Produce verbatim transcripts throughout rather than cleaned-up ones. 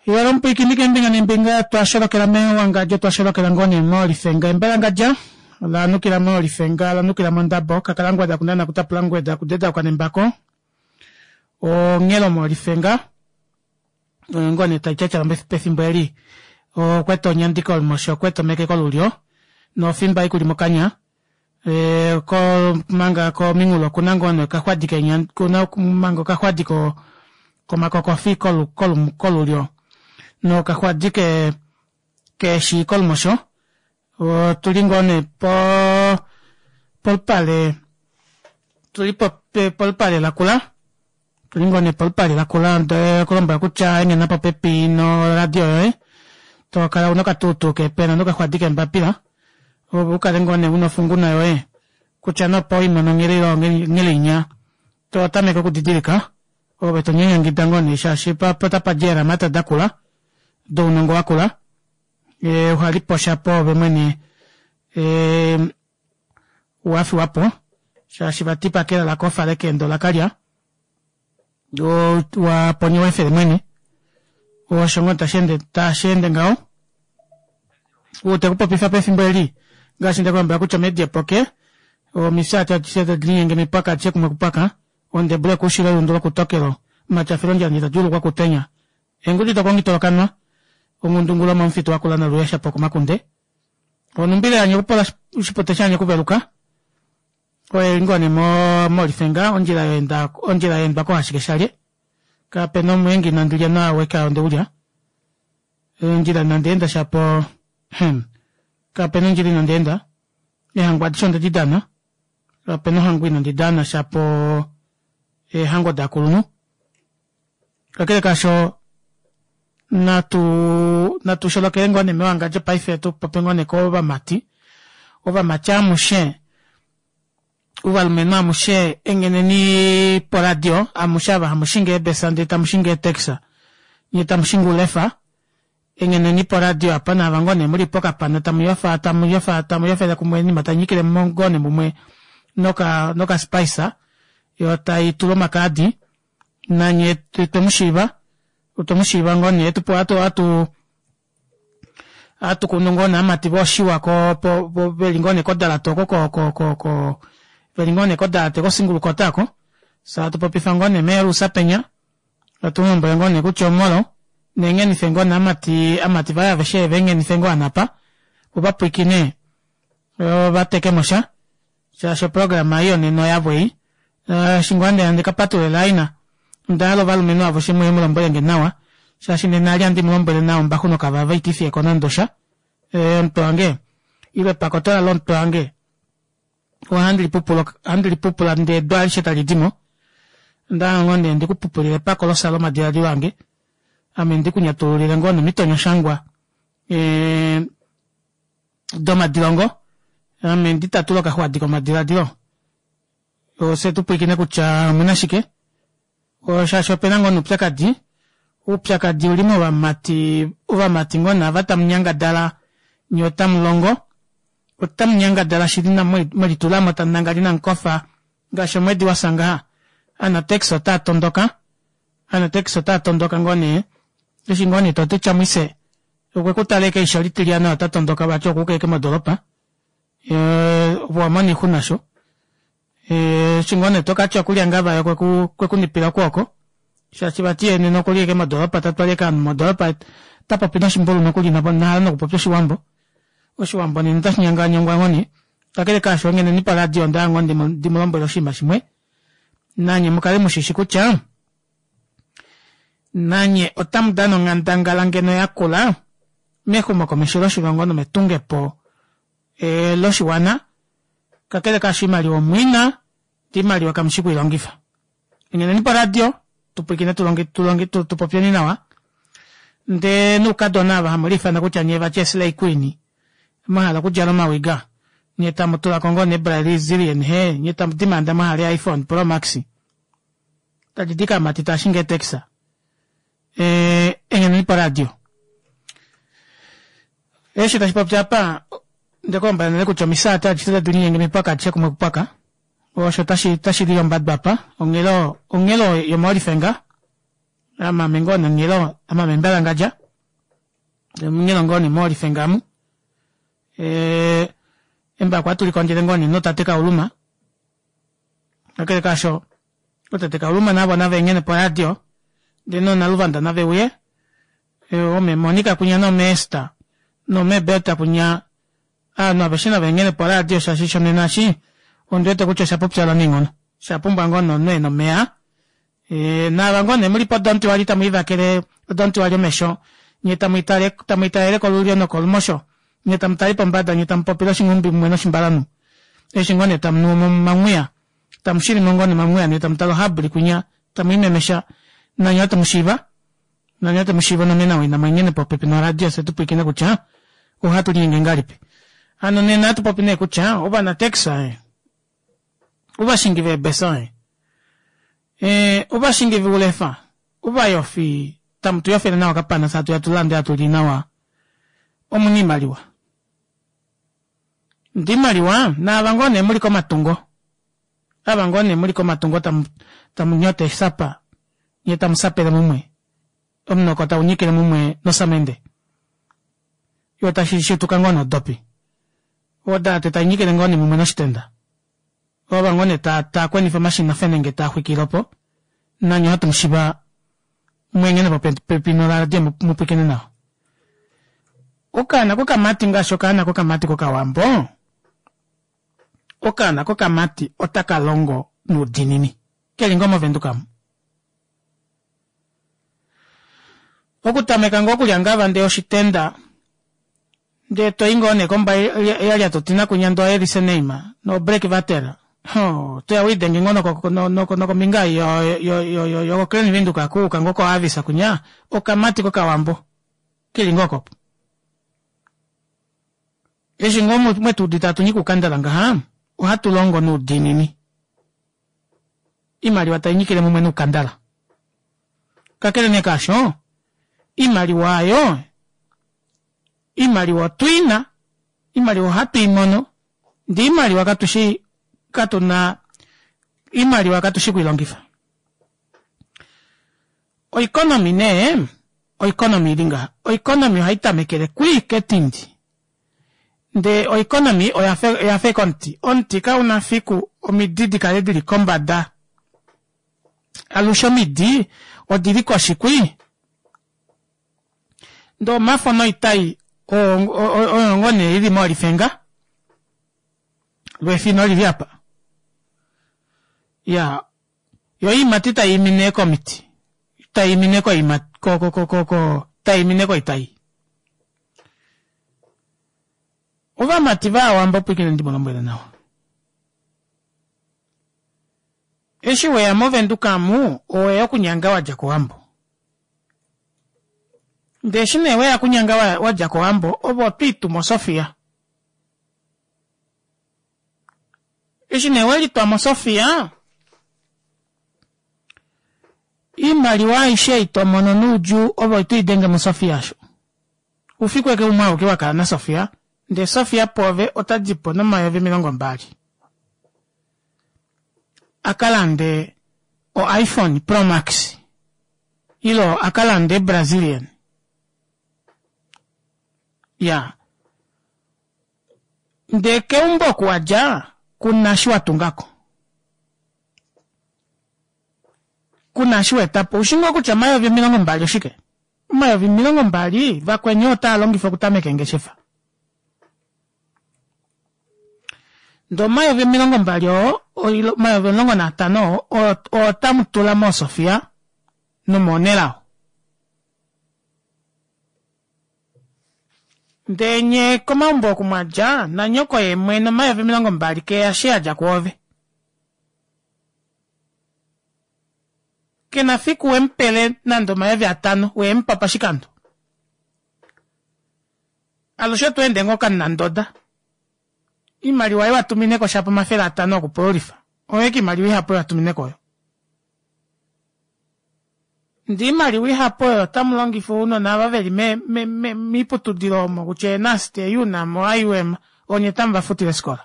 Iwala mpiki nikembinga nimbinga twashorokera meho wangajo twashorokera ngone moli fenga mbela ngaja la nukira moli fenga la nukira mondabo kakalangwa da kunana kutapulangwa da kudeda kwa nembako o ngelo moli fenga ngone taichacha mbe pefimbeli o kweto nyandiko almosho kweto meke kolulio no fimba ikuli mokanya e ko manga ko mingulo kuna ngone kahwadike nyan kuna mango kahwadiko ko makoko fi kolu kolu kolulio no kahwadike ke shi kolmosho o tulingone po polpale tulipo polpale la kula tulingone polpale la kula de kolomba kucha ngena pa pepino radio eh to kala uno katutu ke pena no kahwadike mbapira o bukalengone uno funguna yo eh kucha no po imono ngiriro ngilinya to tame ko kudidirika o beto nyanya ngidangone shashi pa pata pajera mata dakula do unongo wakula e uhali posha po bemweni e uafi wapo shashi batipa kera la kofa leke ndo la kalia do wa ponyo efe demweni o shongo ta shende ta shende ngao o te kupo pifa pe fimbeli gashi ndeko mba kucha media poke o misata tiseta dringe mipaka cheku makupaka onde ble kushira undolo kutokero machafironja nita julu kwa kutenya engudi to kongi tolokanwa omundu ngula mamfito wakula na luyasha poko makunde onumbile anyo kupola usipoteshanya kubeluka kwa ngone mo molifenga onjira yenda onjira yenda kwa hashikeshale ka peno mwengi nandulia na weka onde ulia onjira nandenda shapo hmm ka peno njiri nandenda e hangwa dishonda didana ka peno hangwi nandidana shapo e hango da kulunu kakele kasho natu natu sholo kengo ne mewanga je paifeto papengo ne ko ba mati ova macha mushe uva lumena mushe engene ni poradio amushaba amushinge besande tamushinge texa ni tamushingu lefa engene ni poradio apana vangone muri poka pana tamuyofa tamuyofa tamuyofa da kumweni matanyikile mongone mumwe noka noka spicer yo tai tulo makadi nanye temushiba utomushiba ngone etupo ato atu atu kunongona amatiboshi wako po po belingone kodala toko ko ko ko ko belingone kodala teko singulu kotako sa to popifangone meru sapenya atumomba ngone kuchomolo nengeni fengona amati amati vaya veshe vengeni fengona napa ubapikine o bateke mosha cha sho programa yo ne no yabwe uh, shingwande andika patule laina ndalo valu menu avo shimu yemu lombo yenge nawa shashi nenali andi mulombo le nawa mbakuno kavava itifi ekonandosha e, mtoange iwe pakotola lo mtoange wa handli pupulo handli pupula nde doali shetali dimo nda ngonde ndi kupupulile pakolo saloma diladi wange ame ndi kunyatulile ngono mitonyo shangwa e, doma dilongo ame ndi tatulo kahwa diko madiladilo o setu puikine kucha munashike o shasho penango nupyakadi upyakadi ulimo wa mati uva mati ngona vata mnyanga dala nyota mlongo utam mnyanga dala shidina mwedi tulamo tanangalina nkofa gasho mwedi wasanga ana tekso ta tondoka ana tekso ta tondoka ngone leshi ngone to tucha mwise ukwe kutaleke isholitiliana ta tondoka bacho kukeke madolopa e wa mani kunasho e chingone toka cha kulyanga ya kwe kwe kunipira kwako shachibatie ne no kulieke madoropa tatwaleka madoropa tapa pina shimbolo no kulina bona no kupopyo shiwambo o shiwambo ni ntashnyanga nyangwa ngoni takele ka shongene ni paladio ndango ndi ndi mulombo lo shima shimwe nanye mukale mushishi kucha nanye otamdano ngantangala ngeno yakula meho makomishiro shiwango no metunge po e lo shiwana kakele ka shimali omwina timali wakamshiku ilongifa ingene ni paradio tupikine tulongi tulongi tupopyeni nawa nde nuka donava hamulifa na kuchanyeva chesley queen mahala kujalo mawiga nyeta mutula kongo ne brazilian he nyeta mtimanda mahala iPhone Pro Max tajidika matita shinge texa eh ingene ni paradio eshi tashipapchapa ndekomba nele kuchomisata chitata dunia ingene paka cheku mekupaka osho tashi tashi diyo mbad bapa ongelo ongelo yo mori fenga ama mengona ngelo ama membela ngaja ngelo ngoni mori fengamu eh emba kwa tuli konjele ngoni no tateka uluma akele kasho no tateka uluma na bona vengene po radio de no na luvanda na vewe e o me Monica kunya no mesta no me beta kunya ah no abeshina vengene po radio sa shisho nenashi onde te kucho sapopsa la ningono sapumba ngono no no mea e na bangone muri podonti walita muiva kele podonti walio mesho nyeta muitare tamuitare kolulio no kolmosho nyeta mtari pambada nyeta mpopilo shingumbi mweno shimbalanu e shingone tamnu mamwia tamshiri ngone mamwia nyeta mtalo habri kunya tamime mesha na nyeta mushiba na nyeta mushiba no nena wina manyene popepe no radio setu pikina kucha o hatu nyinge ngalipe ano nena tu popine kucha oba na texa e oba shingive besa e eh oba shingive ulefa oba yofi tamtu yofi na wakapana satu ya tulande atulinawa omuni maliwa ndi maliwa na abangone muri ko matungo abangone muri ko matungo tam tamunyote sapa nyeta msapele mumwe omno kota unyikele mumwe no samende yota shishi tukangono dopi oda te tanyikele ngone mumwe no stenda abangone ta ta kweni information na fenenge ta hwikiropo na nyoto mshiba mwengene pa pepino la dia mupekene nao okana ko kamati ngasho kana ko kamati ko kawambo okana ko kamati otaka longo no dinini kelingo movendukamu okutameka ngokulyanga bande oshitenda de toingone komba yali totina kunyando elise neima no break vatera ho to ya widenge ngono ko no no no minga yo yo yo yo yo kreni vinduka ku kangoko avisa kunya okamati ko kawambo kelingo ko eji ngomo mwetu ditatu nyiku kandalanga ha uhatu longo no dinini imali watanyikile mumwe no kandala kakele ne kasho imali wayo imali wa twina imali wa hatu imono ndi imali wakatushi katuna imali wakatushi kuilongifa o economy ne o economy linga o economy haita mekele kui ketindi de o economy o yafe yafe konti onti ka una fiku o mididi kale dili kombada alusho midi o dili kwa shikui ndo mafono itai o o ngone ili mori fenga lwe fino li viapa ya yo imatita imine komiti ta imine ko imat ko ko ko ko ko ta imine ko itai ova mativa wamba pikine ndi bonombele nawo eshi we amovenduka mu o yakunyanga waja ko wambo ndeshine we akunyanga wa waja ko wambo obo pitu mo Sofia eshine we lito mo Sofia imali wa ishe ito mono nuju obo itu idenge mo Sofia sho ufikwe ke umwa ukiwa kana Sofia nde Sofia pove otajipo no mayo vimilongo mbali akalande o iPhone Pro Max ilo akalande Brazilian ya nde ke umbo kuwaja kuna shua tungako kuna shua etapo ushingo kucha mayo vimilongo mbali ushike mayo vimilongo mbali vakwe nyota alongi kutame kengeshefa ndo mayo vimilongo mbali o mayo vimilongo na tano o, o tamutula mo Sofia no monelao ndenye koma mbo kumaja na nyoko ye mweno mayo vimilongo mbali ke ashia jakwove kena fiku wempele nando mayo vya tano wempapa shikando alusho tuende ngoka nandoda imali wae watumineko shapo mafela atano kupolifa oeki mali wi hapo watumineko yo ndi mali wi hapo yo tamulongi funo na baveli me me, me miputu dilomo kuche naste yuna mo ayuem onye tamba futile skola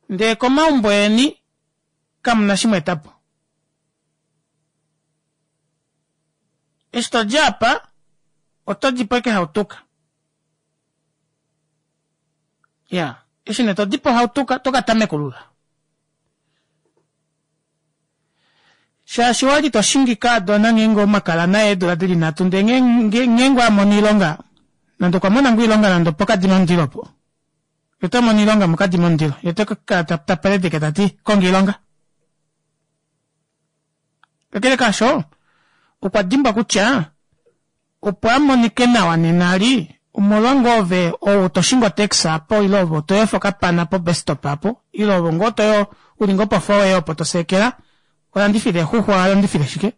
nde koma umbweni kamna shimwetapo. Esto japa otojipo ke hautuka. Ya, isi neto dipo hautuka toka tame kulula. Shashiwali to shingi kado na ngengo makala na edo adili natunde ngengo amonilonga. Nando kwa mwana nguilonga nando poka dimondilo po. Yoto monilonga muka dimondilo. Yoto kaka tapalete ketati kongilonga. Kakele kasho, ukwa dimba kucha, upwa monikena waninari, umolongo ove o utoshingo teksa po ilovo, toyo foka pana po besto papo, ilovo ngo toyo ulingo po fowe o potosekera, orandifide huhua orandifide shike.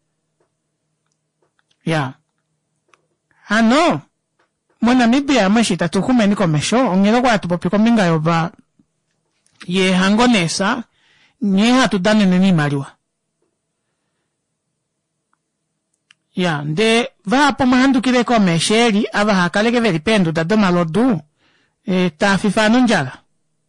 Ya. Ano, mwana mibia mweshita tukume niko mesho, ongelo kwa atupopiko minga yoba, ye hangonesa, nye hatu dane nini mariwa. Ya, nde va po mahandu kile ko mesheri ava hakaleke veri pendu da doma lodu e ta fifano njala.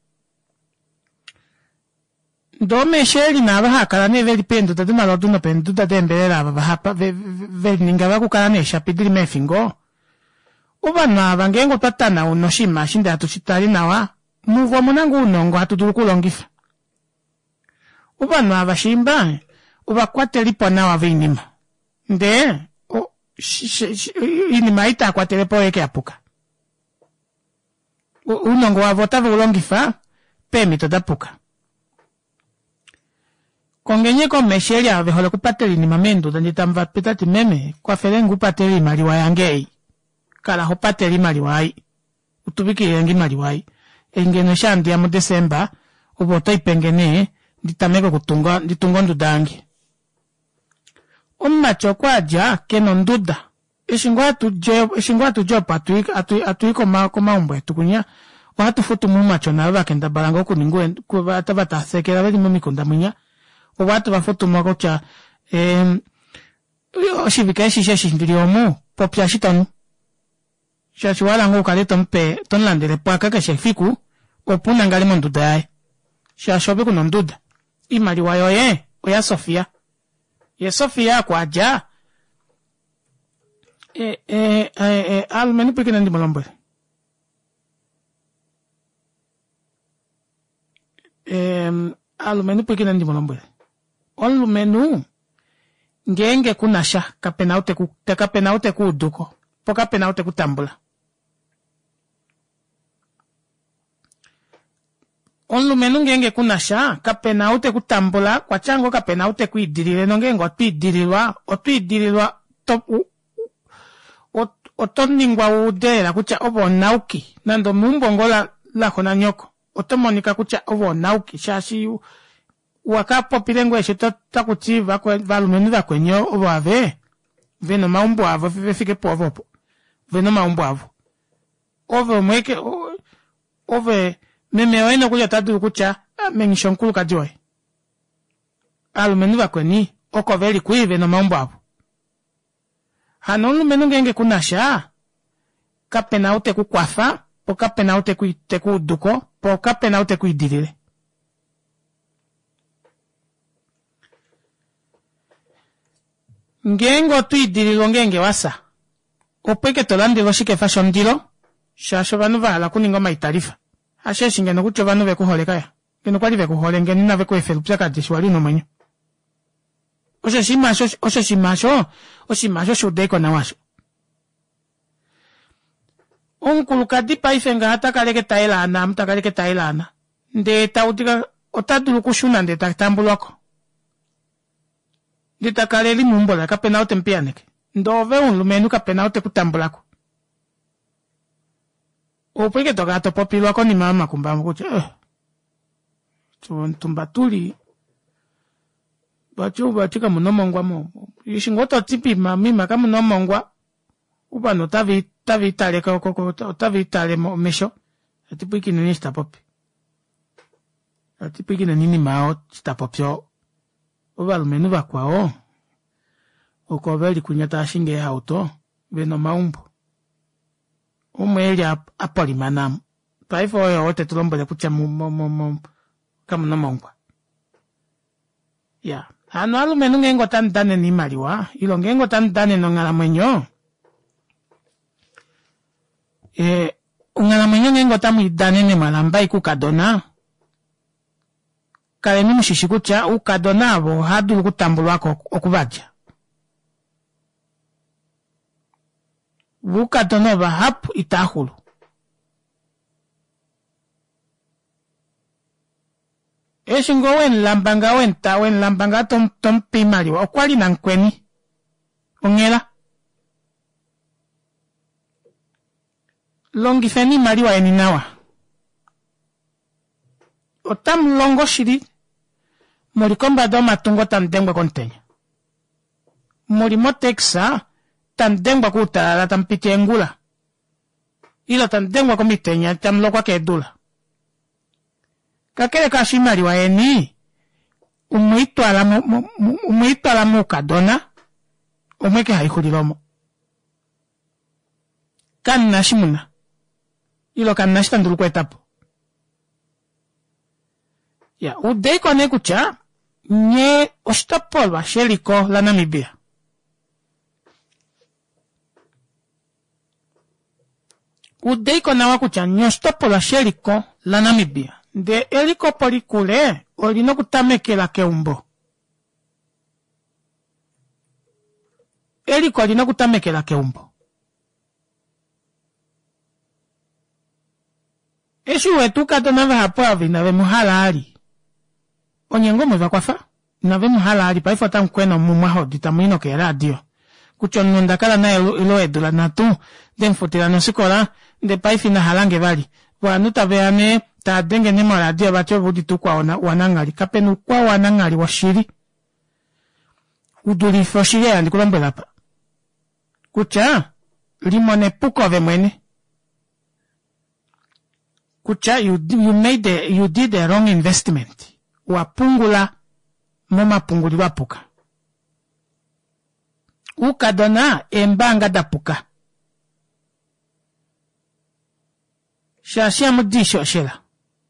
Do mesheri na ava hakalane veri pendu da doma lodu no pendu da dembele ava hapa veri ninga kukana shapidiri mefingo. Uba na vangengo tatana unoshima shinde atushitari nawa muvo munangu unongo hatuduru kulongifa. Uba na vashimba uba kwate lipo nawa vinima. Nde, o, inima ita kwa telepo eke apuka. Unongo wa votava ulongifa, pemi toda puka. Kongenye ko mesheri ave hole kupateli ni mamendu, dani tamva pitati meme, kwa ferengu pateli mariwai angei. Kala ho pateli mariwai. Utubiki yengi mariwai. Engeno shandi ya mu Desemba, uboto ipengene, ditameko kutunga, ditungondu dangi. Ummacho kwa ja keno nduda. Ishingwa tuje, ishingwa tuje patu atu atu koma koma umbwe tukunya. Watu futu mumacho na bakenda barango kuningo kuba atabata sekera bali mumikunda munya. Watu bafutu makocha em oshibika shisha shindiliomu popya shitanu. Shashwala ngo kale tompe tonlandere paka ka shefiku opuna ngali monduda yae. Shashobe kuno nduda. Imali wayo ye oya Sofia. Ye Sofia kwa ja. E, e, e, e, alumenu peke nandi molombe. E, alumenu peke nandi molombe. Alumenu, ngenge kunasha, kapenaute ku, te kapenaute ku uduko. Po kapenaute ku tambula. Alumenu ngenge kunasha, kapenaute ku tambula, kwa chango kapenaute ku idirile, nongengo otu idirilwa, otu idirilwa, top, u, otoningwa udela kucha obo nauki nando mumbongo la la kona nyoko otomonika kucha obo nauki shashi wakapo pilengwe shito takuchiva kwa valumenu da kwenyo obo ave veno maumbo avo fike povo veno maumbo avo ove mweke ove memeo eno kuja tatu kucha mengishonkulu kajoy alumenu da kweni oko veli kui veno maumbo avo hanonu menu ngenge kunasha kapena ute ku kwafa po kapena ute ku teku duko po kapena ute ku idilile ngengo tu idililo ngenge wasa opeke tolandi loshike fashion dilo shasho banu vala kuningo maitarifa ashe shingeno kucho banu be kuholeka ya ngeno kwali be kuhole ngeni na be ku efelu pya dishwali no manyo Oshe shimasho, oshe shimasho, oshe shimasho shudeko na washo. Onkuluka dipa ifenga hata kaleke tailana, mta kaleke tailana. Nde tautika, otadulu kushuna nde takitambuloko. Nde takaleli mumbola, kapena ote mpianeke. Ndove unlumenu kapena ote kutambulako. Opeke toka to popilwako ni mama kumbamu kuche. Eh. Tumbatuli. Bacho batika munomongwa mo ishingoto tipi mami maka munomongwa uba no tavi tavi tale ko ko tavi tale mo mesho atipiki nini sta popi atipiki nini mao sta popio uba lumenu bakwao uko veli kunyata shinge auto beno maumbo umweli apolimanam paifo yote tulombole kucha mo mo mo kama no mongwa. Ya, ano alume nungengo tan dane ni maliwa, ilo ngengo tan dane no ngala mwenyo. E, ngala mwenyo ngengo tamu dane ne malamba iku kadona. Kale ni mshishikucha u kadona abo hadu kutambulwa ko okubaja. Bu kadona ba hap itahulu. Eshingo wen lambanga wen ta wen lambanga tom tom pimari wa kwali na nkweni ongela longi feni mari wa eninawa otam longo shiri mori komba do matungo tam dengwa kontenya mori moteksa tam dengwa kuta tam pitengula ila tam dengwa komitenya tam lokwa kedula kakele kashimari wa eni umuito ala mu umuito ala mu kadona omeke haikulilomo kan nashimuna ilo kan nashtandulu kwetapo ya udei kone kucha nye ostapolwa sheliko la Namibia udei kone wakucha nye ostapolwa sheliko la Namibia de eliko polikule olino kutamekela keumbo eliko olino kutamekela keumbo eshu wetu katona hapo avina ve muhalali onyengo mwe kwafa na ve muhalali pa ifota mkweno mumwaho ditamino ke radio kuchonunda kala na ilo edula natu den fotela no sikola de paifina halange bali bwanu tabeane ta denge ne radio bacho budi tukwa ona wanangali kapenu kwa wanangali washiri uduli foshiri andi kulombela pa kucha limone puko ve mwene kucha you, you made the, you did the wrong investment wapungula moma punguli wapuka ukadona embanga dapuka shashia mudisho shela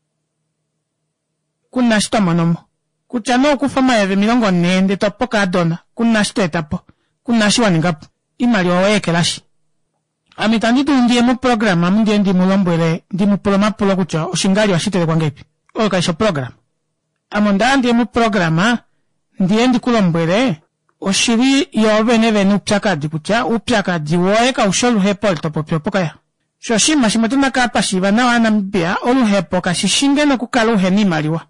kuna shito monomo kucha no kufama yave milongo nende topoka adona kuna shito etapo kuna shiwa ningapu imali waweke lashi amitanditu ndiye mu programa ndiye ndi mulombwele ndi mu programa pulo kucha oshingali wa shitele kwa ngepi oyo kaisho program amonda ndiye mu programa ndiye ndi kulombwele oshiri yobe neve nupyaka di kucha upyaka di woeka usholu hepo topo pyopoka ya shoshima shimatuna kapa shiba na wana mbia olu hepo kashishinge no kukala uheni maliwa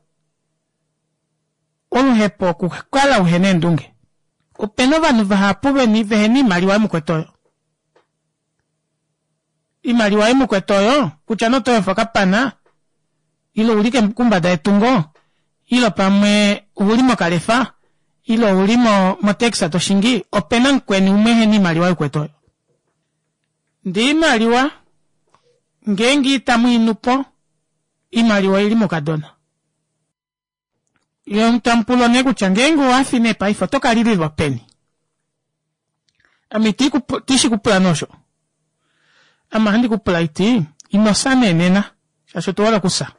olu hepo kukala uhene ndunge upeno vanu vahapube ni veheni maliwa mukwetoyo imaliwa mukwetoyo kucha no toyo fakapana ilo ulike mkumbada etungo ilo pamwe ulimo kalefa ilo ulimo moteksa toshingi opena nkweni umeheni maliwa ukwetoyo ndi maliwa ngengi itamu inupo imaliwa ili mukadona iyo mtampulo negu changengu wafine pa ifo toka lili wapeni amiti kupu, tishi kupula nosho ama handi kupula iti inosane nena shashoto wala kusa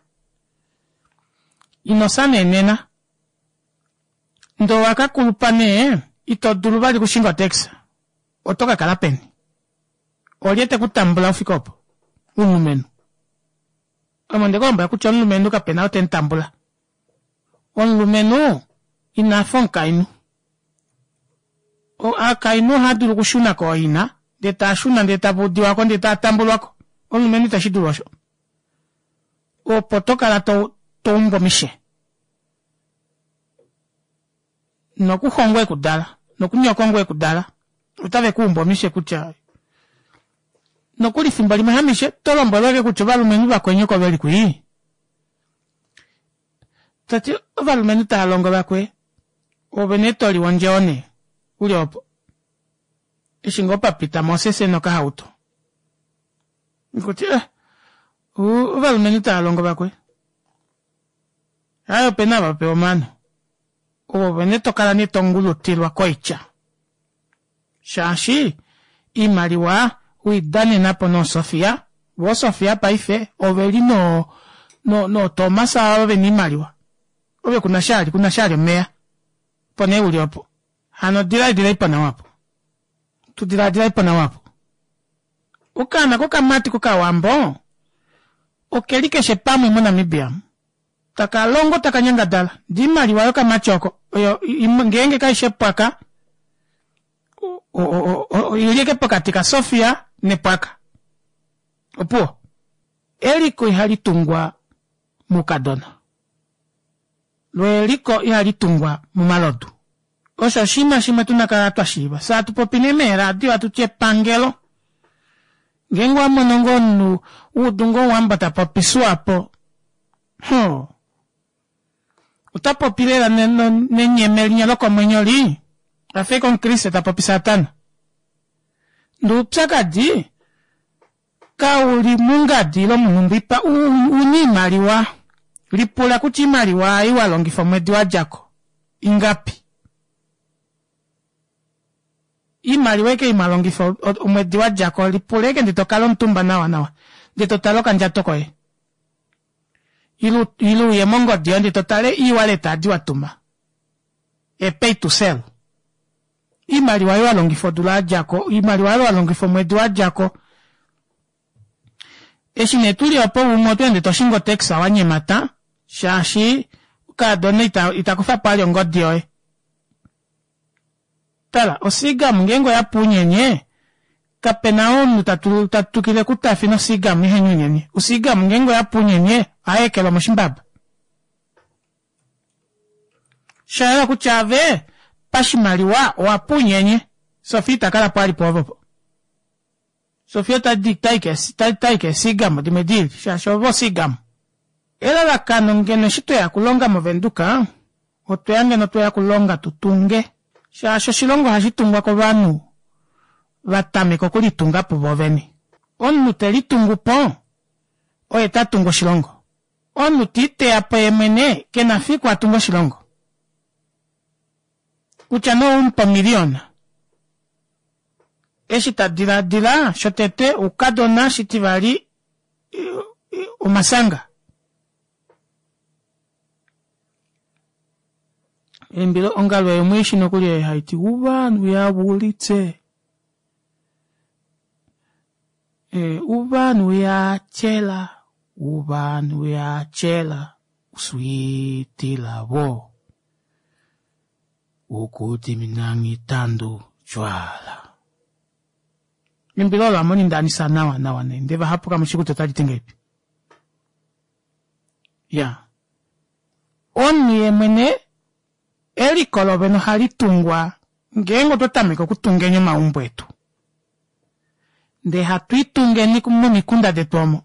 inosane nena ndo waka kulupane ito dulubali kushinga teksa otoka kalapeni oliete kutambula ufikopo unumenu amande komba kucha unumenu kapena otentambula unumenu inafonka inu o akainu hadulu kushuna ko ina deta shuna deta budi wako deta tambula wako unumenu tashidu washo o potoka la to tombo mishe no kuhongwe kudala no kunyokongwe kudala utave kumbo mishe kucha no kuli fimbali mahamishe tolombo lweke kuchobalu menu bakwenye ko beli kui tati ovalu menu ta longo bakwe obenetori wanjone uli opo ishingo papita mosese no ka auto ngoti eh ovalu menu ta longo bakwe ayo pena ba pe omano obeneto kala ni tongulu tilwa koicha shashi imaliwa Uidane napo no Sofia, wo Sofia paife, overi no, no, no Tomasa ove ni maliwa. Obe kuna shari, kuna shari mea. Pone uli opo. Hano dila dila ipa na wapo. Tu dila dila ipa na wapo. Ukana kuka mati kuka wambo. Okelike shepamu imuna mibiamu. Taka longo taka nyanga dala. Dima liwayo ka machoko. Oyo, ngenge ka ishepaka. O, o, o, o, ilike paka tika Sofia ne paka. Opo. Eliko ihali tungwa mukadona. Lwe eliko ihali tungwa mumalodu. Osha shima shima tunakaratwa shiba. Sa tupopine mera diwa tuche pangelo. Ngengwa monongo nu udungo wambata popiswapo. Ho. Utapopilera nenyemeli nyaloko mwenyoli. Afe con Cristo tapopisatana. Ndu psakadi. Kauli mungadi lo munumbipa unimaliwa. Lipula kuchimaliwa iwa longifa mwedi wa jako. Ingapi. Imaliwa ike imalongifa mwedi wa jako. Lipuleke nditokalo mtumba nawa nawa. Nditotaloka njatoko e. Ilu, ilu ye mongo dio nditotale iwaleta diwa tuma. E pay to sell. Imaliwa iwa longifo dula jako. Imaliwa iwa longifo mwedi wa jako. Eshi netuli opo umotu ende toshingo teksa wanye mata. Shashi. Ukadone ita, itakufa pali ongo dioe. Tala, osiga mgengo ya punyenye. Kapena onu tatu, tatukile kutafino siga mnihenyu nyenye. Usiga mgengo ya punyenye. Aekelo mshimbaba. Shaya kuchave. Pashimaliwa wapunyenye. Sofita kala pali povopo. Sofia ta dik taike, ta taike sigamo di medil, shashovo sigamo. Ela la kano ngene shito ya kulonga movenduka, oto yange no to ya kulonga tutunge. Shasho shilongo hashitungwa ko vanu. Vatame ko kulitunga po boveni. Onu telitungu po. Oye tatungo shilongo. Onu tite apo emene kenafiku atungo shilongo. Uchano umpa miliona. Eshita dila dila shotete ukadona shitivali umasanga. Embilo ongalwa yomwishi nokuli ya haiti ubanu ya bulitse. E, ubanu ya chela. Ubanu ya chela. Uswiti labo. Ukuti minangi tandu chwala. Mbilo la moni ndani sana wa na wane. Ndeva hapo kama shiku totali tengepi. Ya. Oni emene. Eli kolobe no halitungwa. Ngengo totameko kutungenyo maumbo etu. Nde hatuitunge ni kumu mikunda de tomo.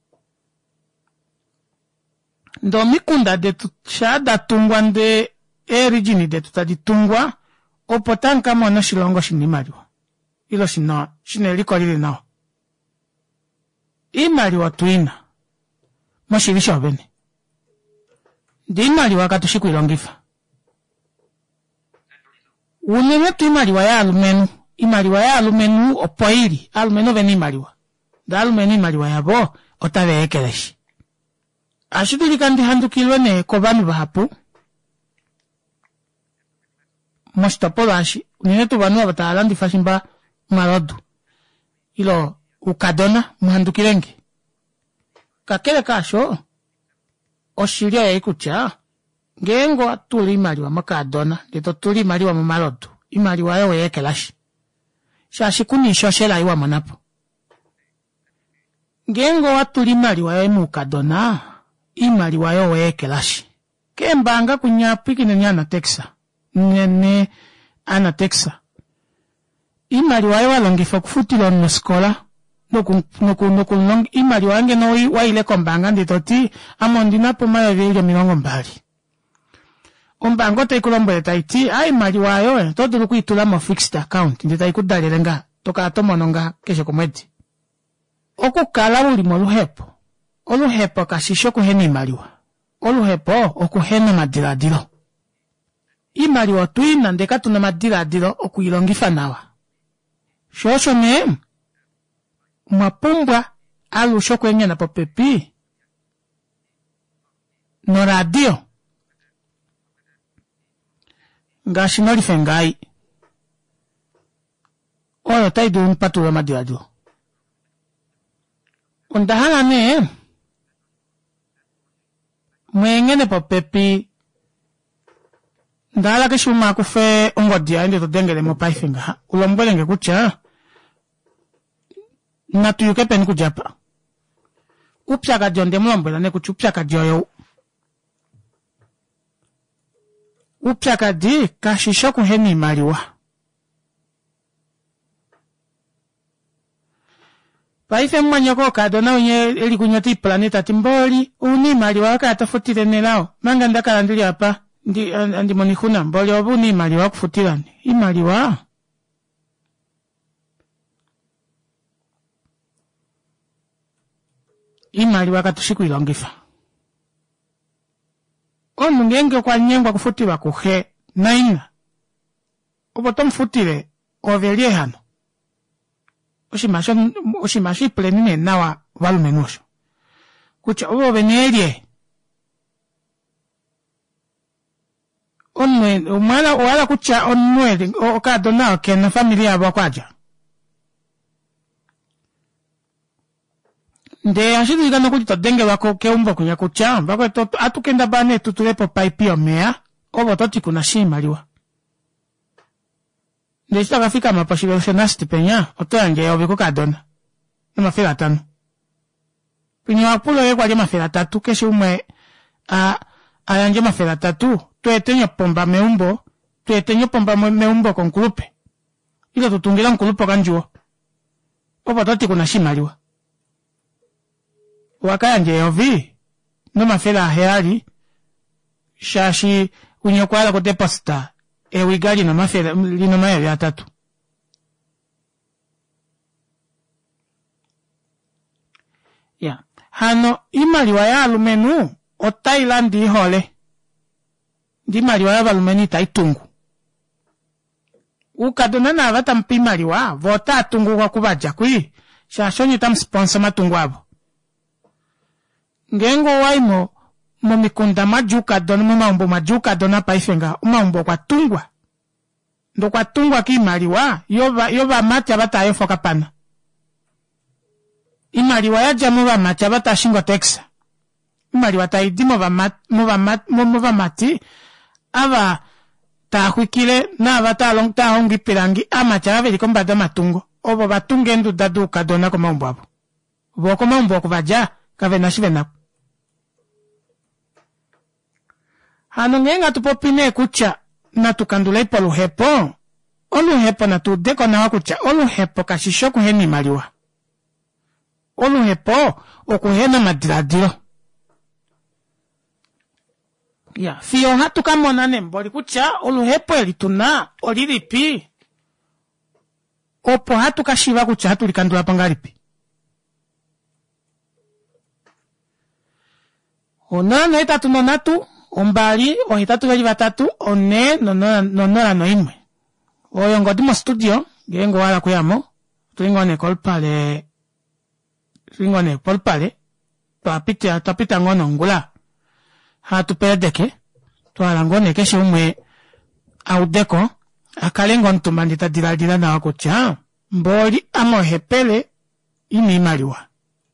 Ndo mikunda de tushada tungwa nde erijini de tutaditungwa. Opotanka mwana shilongo shinimariwa. Ilo shina, shina liko lili nao. Imali watu ina. Moshirisha wabene. Di imali wakatushiku ilongifa. Unene tu imali wa ya alumenu. Imali wa ya alumenu opoiri. Alumenu veni imali wa. Da alumenu imali wa ya bo. Otave ekeleshi. Ashiduli kandi handu kilwene kobanu bahapu. Moshitopolo ashi. Unene tu vanu wabatalandi fashimba marodu. Ilo ukadona muhandukirenge. Kakele kasho. Oshiria ya ikucha. Ngengo atuli imaliwa makadona. Dito tuli imaliwa mamarodu. Imaliwa yo weye kelashi. Shashikuni ishoshela iwa monapo. Ngengo atuli imaliwa yo mukadona. Imaliwa yo weye kelashi. Kembanga kunyapiki nene ana teksa. Nene ana teksa. Imali wae walongifo kufutilo nneskola. Noku, noku, noku, long, imali wange no waile kombanga nditoti. Amondina po mayo vile milongo mbali. Ombango te ikulombo eta iti. Ay imali wae todo kuitula mo fixed account. Ndita ikudalirenga. Toka atomononga kesho kumwedi. Oku kala uli mo luhepo. Oluhepo kashisho kuheni imaliwa. Oluhepo okuhena madiradilo. Imaliwa tuina ndeka tuna madiradilo okuilongifa nawa. Shosho ne mwapumbwa alu shoko enye na popepi no radio ngashi noli fengai. Oyo taidu mpatu wa madiado. Undahala ne, mwengene po pepi, ndala kishuma kufe ungodia indi to dengele mo paifinga. Ulombele nge kucha, natuyuke peni kujapa. Upyaka jonde mlombele ne kuchu upyaka joyo. Upyaka di kashishoku heni maliwa. Paife mwanyoko kadona unye eli kunyoti planeta timboli, uni maliwa waka atafutile nelao. Manga ndaka landili hapa, ndi, andi monihuna mboli obu ni maliwa kufutilani. I maliwa. I maliwa katushiku ilongifa. Onu ngenge kwa nyengwa kufutiwa kuhe, naina. Uboto mfutile, ovelie hano. Oshimasho, oshimasho iplenine nawa walumenusho. Kucha ubo venelie. Onwe, umala wala kucha onwe, okado nao kena familia wakwaja. Nde ashidu igano kujito denge wako ke umbo kunya kucha, wako eto atukenda bane tutulepo paipio mea, obo toti kuna shimaliwa. Nde ista kafika mapashiwe ushenasti penya, oto yange ya obiko kadona. Na mafela tano. Pinyo wapulo ye kwa je mafela tatu, keshi umwe a, a yange mafela tatu, tuetenyo pomba meumbo, tuetenyo pomba meumbo konkulupe. Ilo tutungila nkulupo kanjuo. Obo toti kuna shimaliwa. Wakaya nje yovi, no mafela heali, shashi unyokwala ko deposita, e wigali no mafela, lino maya ya tatu. Ya, hano, imaliwa ya alumenu, o Thailand hole, di maliwa ya alumeni taitungu. Ukadona na avata mpi maliwa, vota tungu kwa kubaja kui, shashonyi tam sponsor matungu abo. Ngengo waimo mo mikunda majuka dona mo maumbo majuka dona paifenga umaumbo kwa tungwa ndo kwa tungwa ki maliwa yoba yoba mati abata yofoka pana imaliwa ya jamu ba mati abata shingo teksa imaliwa taidi mo ba mat mo ba mat mo ba mati aba ta kwikile na abata long ta hongi pirangi ama chabe likomba da matungo obo batungendu daduka dona ko maumbo abo boko maumbo ko baja kavena shivena. Hano ngenga tupopine kucha na tukandulei polu hepo. Olu hepo na tu deko na wakucha. Olu hepo kashisho kuheni maliwa. Olu hepo okuhena madiradiro. Ya, fiyo hatu kama nane mboli kucha. Olu hepo elituna. Oliripi. Opo hatu kashiva kucha hatu likandula pangaripi. Ona na itatu nonatu, ombali, o hitatu veli batatu, one nonora no imwe. Oyo ngodimo studio, gengo wala kuyamo, tuingone kolpale, tuingone kolpale, tuapita, tuapita ngono ngula. Hatu pedeke, tualangone keshi umwe, au deko, akalengo ntumandita diladila na wakucha, mboli amo hepele, imi maliwa.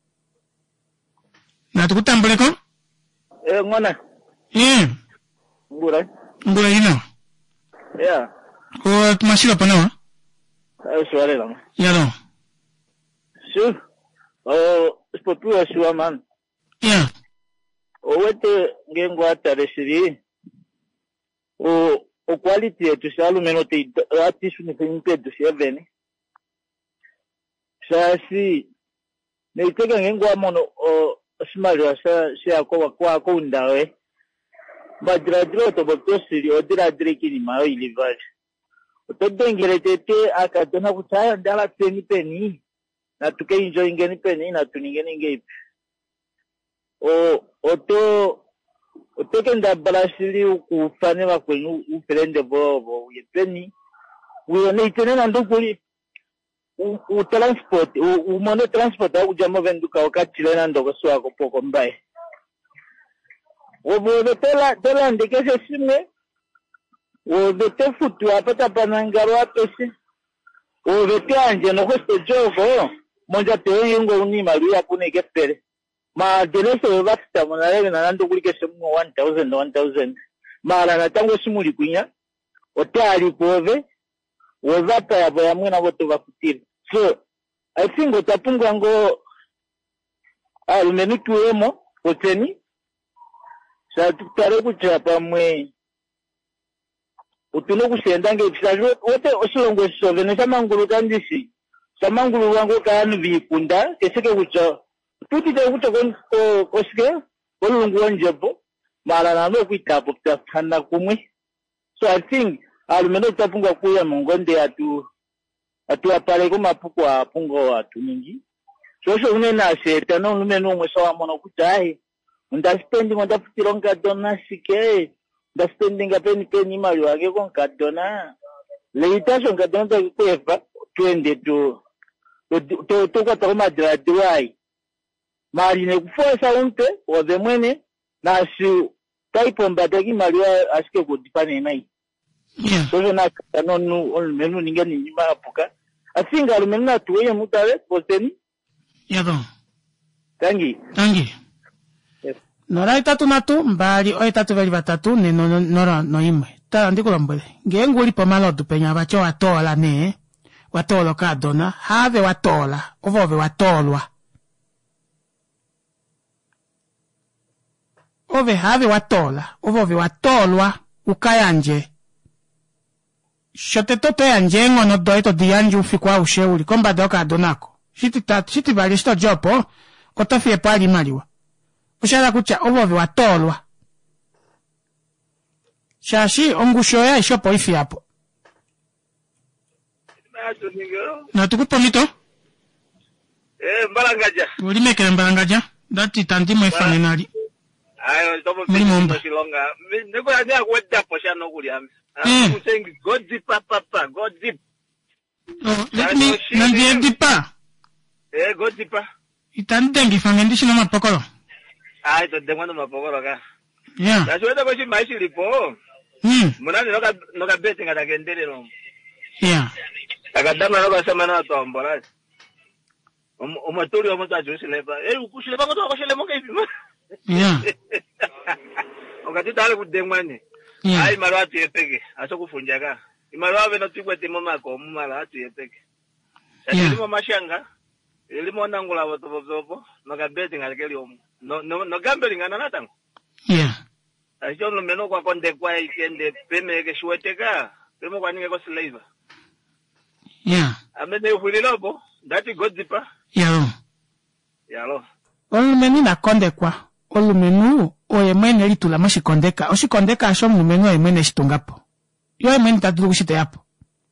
Na tukutambuleko? Eh, ngona. Eh. Mbura. Mbura ina. Yeah. O tumashika panawa? Eh, swale lang. Yalo. Sure. Oh, spotua shua man. Yeah. O wete ngengo ataresiri. O o quality yetu shalu menote atisu ni fenite tu sheveni. Shasi neiteka ngengo amono o Smari wasa siya kwa kwa kwa undawe. Badradro to bokto siri odiradre kini mayo ilivaj. Otodengere tete akadona kutaya ndala peni peni. Na tuke enjoy ngeni peni na tuningeni ngeip. O oto oteke nda balasiri ukufane wakwenu uperende bobo uyepeni. Uyone itene na ndukuli. U transport, u mono transport au jamo venduka wakati lena ndogo suwa kupoko mbae. Obo tela tela ndikese simwe Ovete futu apata panangaro apese. Ovete anje no hoste jogo. Monja tewe yungo uni maru ya pune gepere. Ma delese ovaksta monarege na nando kulike semu one thousand one thousand. Ma la na tango simuli kunya. Ote alipove. Wazata ya boya mwena wote wakutiri. So, I think otapungu ango alumenu tuemo oteni. Sa tutare kuchapa mwe. Utuno kusendange kisajo wote osilongo sovene samangulu kandisi. Samangulu wango kanu vikunda keseke kucha. Tuti te kucha kon koske kolungu wanjebo. Mara na no kuitapo kitafana kumwe. So I think alumeno tapunga kuya mongonde atu atu apale kuma puku apungo atu ningi. So so unena seta no lumeno mwesawa mono kutai. Unda spending on the Tironga dona sike. The spending a penny penny mario agon cadona. Later on Gadonda paper twenty to to to go to Madra dry. Marine force aunte or the money. Now she type on Badagi Maria ask a good panini. Yeah. So not I don't know all men in Mapuka. I think I'll not to a mutare for ten. Yeah, thank you. Thank you. Nora itatu natu mbali o itatu veli batatu ne no nora no imwe. Tala ndiko lambole. Ngenguli pomalo dupenya bacho watola ne. Watolo kadona have watola ovove watolwa. Ove have watola ovove watolwa ukayanje. Shote toto yanje ngono doito dianji ufikwa usheuli komba doka donako. Shiti tatu shiti bali sto jopo otafie pali maliwa. Ushara kucha ovove watolwa. Shashi ongushoya ishopo ifi hapo. Na tukupo mito? Eh, mbalangaja. Ulimekele mbalangaja? Dati tandimo ifane nari. Ayo, tomo mimomba. Shilonga. Neko ya nia kwenda posha no kuliami. Eh. I'm saying go deep papa, go deep. Oh, let me nandiye dipa. Eh, go deep. Itandengi fangendishi na mapokolo. Ay, to demando mapokolo ka. Yeah. Na suweta koshi maishi lipo. Hmm. Munani noka noka beti ngata kendele no. Yeah. Akadama noka sema na tombola. Um umaturi omuta jusi lepa. Eh, ukushile bango to akoshile monga ipi. Yeah. Okati tale kudemwane. Yeah. Ay marwa tu yepeke. Aso kufunja ka. Imarwa veno tikwe timoma ko mumala tu yepeke. Yeah. Elimo mashanga. Elimo nangula voto voto. Noka beti ngalekeli omu. No no no gambling ngana natango. Yeah. Ajo no meno kwa konde kwa ikende peme ke shweteka. Pemo kwa ninge ko slave. Yeah. Amene ufulilopo. Dati godzipa. Yeah. Yalo. Olumeni na konde kwa. Olumenu oye mwene litula mashikondeka. Oshikondeka asho mumenu oye mwene shitungapo. Yo mwene tatulu kushite yapo.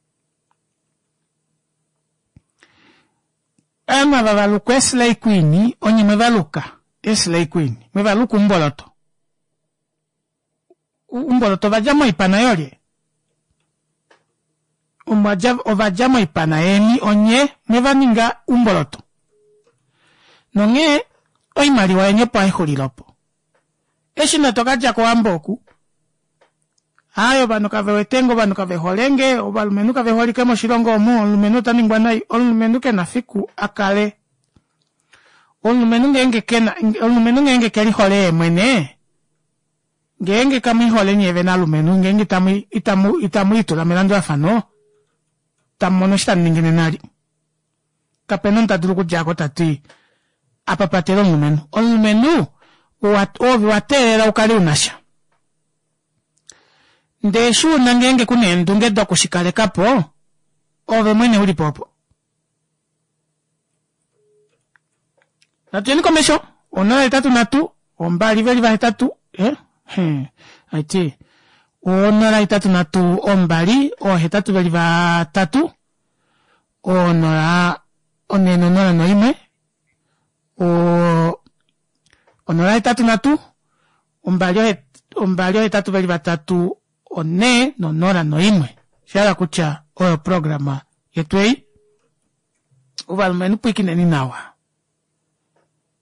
Ema vavaluku eslay queen onye mevaluka. Eslay queen. Mevaluku umboloto. Umboloto vajamo ipana yole. Ovajamo ipana eni onye mevaninga umboloto. Nonge oimari wa enye pa ehurilopo. Eshi natoka jako amboku. Ayo bano kavewetengo bano kaveholenge. O balumenu kaveholike mo shirongo omu. Olumenu taningwanai. Olumenu ke nafiku akale. Olumenu ngenge kena. Olumenu ngenge keri hole mwene. Ngenge kami hole nyeve na lumenu. Ngenge itamu itamu itamu itula melando afano. Tamono shita ningine nari. Kapenon taduluku jako tati. Apapatelo lumenu. Olumenu. Wat ovi watera ukali unasha. Ndeshu nangenge kunendu ngedwa kushikale kapo. Ove mwene uli popo. Natuyeni komesho. Onora itatu natu. Ombali veli va itatu. Eh? Hmm. Aiti. Onora itatu natu ombali. O hitatu veli va tatu. Onora. Oneno nora no ime. O. Onora itatu natu. Ombali o hitatu veli va tatu. One no nora no imwe. Shara kucha oyo programa yetwei. Uvalumenu puikine ninawa.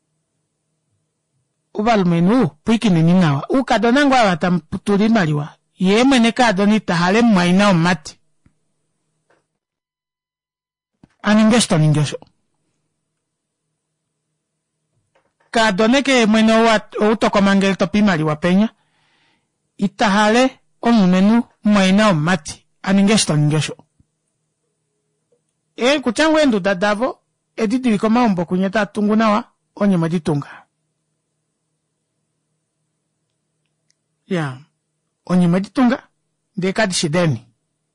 Uvalumenu puikine ninawa. Ukadonango awata mputuli maliwa. ye mwene kadoni tahale mwaina omati. Aningesto ningesho. Kadone ke mwene wa utoko mangel topi mali wapenya. Itahale omunenu mwaina omati. Aningesto ningesho. E kuchangwe endu dadavo. Editi wikoma umbo kunyeta tungunawa. Onye maditunga. Ya. Onye maditunga. Deka dishideni.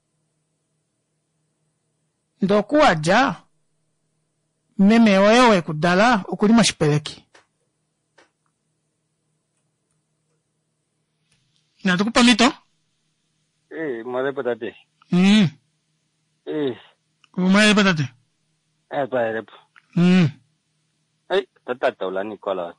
Ndoku waja. Meme oyewe kudala. Ukulima shipeleki. Na tukupa mito? Eh, mwale patate. Hmm. Eh. Mwale patate. Eh, pare po. Hmm. Ay, tatata wala Nicola.